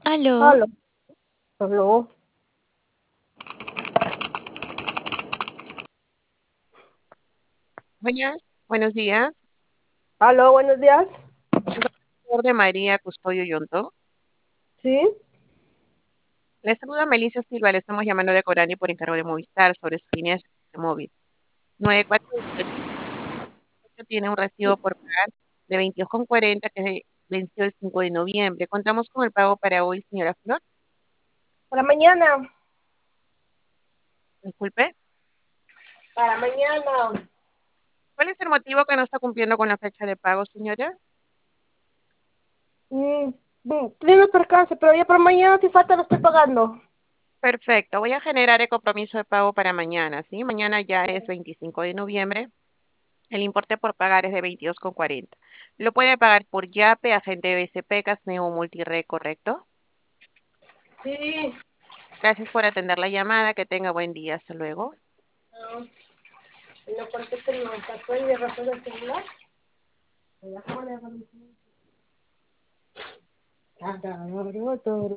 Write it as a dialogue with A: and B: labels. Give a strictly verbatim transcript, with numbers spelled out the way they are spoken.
A: Aló,
B: Aló, aló,
C: Buenas, buenos días.
B: aló, buenos días.
C: Doctor de María Custodio Yonto.
B: Sí,
C: Le saluda Melissa Silva, le estamos llamando de Corani por encargo de Movistar sobre su línea de servicio móvil. nueve cuatro ocho tiene un recibo por pagar de veintidós con cuarenta que venció el cinco de noviembre. Contamos con el pago para hoy, señora Flor.
B: para mañana,
C: Disculpe.
B: para mañana.
C: ¿Cuál es el motivo que no está cumpliendo con la fecha de pago, señora?
B: Mm, mm, Tiene percance, pero ya para mañana si falta lo estoy pagando.
C: Perfecto, voy a generar el compromiso de pago para mañana, ¿sí? Mañana ya es veinticinco de noviembre. El importe por pagar es de veintidós con cuarenta. Lo puede pagar por Yape, agente B S P, Casneo Multired, ¿correcto?
B: Sí,
C: Gracias por atender la llamada. Que tenga buen día. Hasta luego.
B: no, no conteste, no sacó y de razón del celular. Me la pone a dormir.